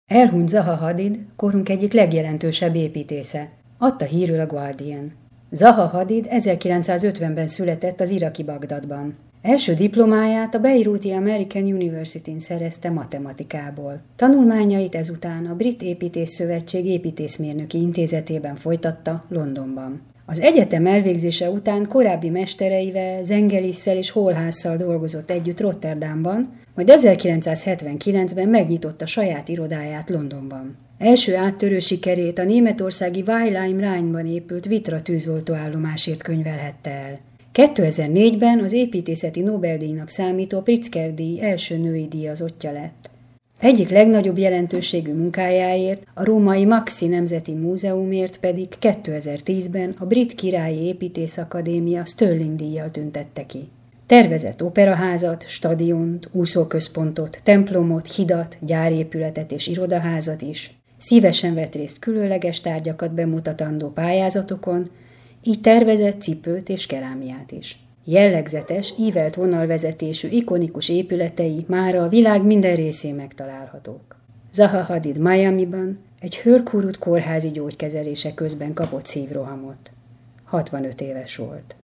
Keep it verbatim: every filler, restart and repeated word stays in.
Elhunyt Zaha Hadid, korunk egyik legjelentősebb építésze, adta hírül a Guardian. Zaha Hadid ezerkilencszázötvenben született az iraki Bagdadban. Első diplomáját a beiruti American University-n szerezte matematikából. Tanulmányait ezután a Brit Építészszövetség építészmérnöki intézetében folytatta Londonban. Az egyetem elvégzése után korábbi mestereivel, Zengelisszel és Holhásszal dolgozott együtt Rotterdamban, majd ezerkilencszázhetvenkilencben megnyitotta saját irodáját Londonban. Első áttörő sikerét a németországi Weil am Rheinban épült Vitra tűzoltóállomásért könyvelhette el. kétezer-négyben az építészeti Nobel-díjnak számító Pritzker-díj első női díjazottja lett. Egyik legnagyobb jelentőségű munkájáért, a római Maxi Nemzeti Múzeumért pedig kétezer-tízben a Brit Királyi Építészakadémia Stirling-díjjal tüntette ki. Tervezett operaházat, stadiont, úszóközpontot, templomot, hidat, gyárépületet és irodaházat is. Szívesen vett részt különleges tárgyakat bemutatandó pályázatokon, így tervezett cipőt és kerámiát is. Jellegzetes, ívelt vonalvezetésű, ikonikus épületei mára a világ minden részén megtalálhatók. Zaha Hadid Miamiban egy Hurkhurut kórházi gyógykezelése közben kapott szívrohamot. hatvanöt éves volt.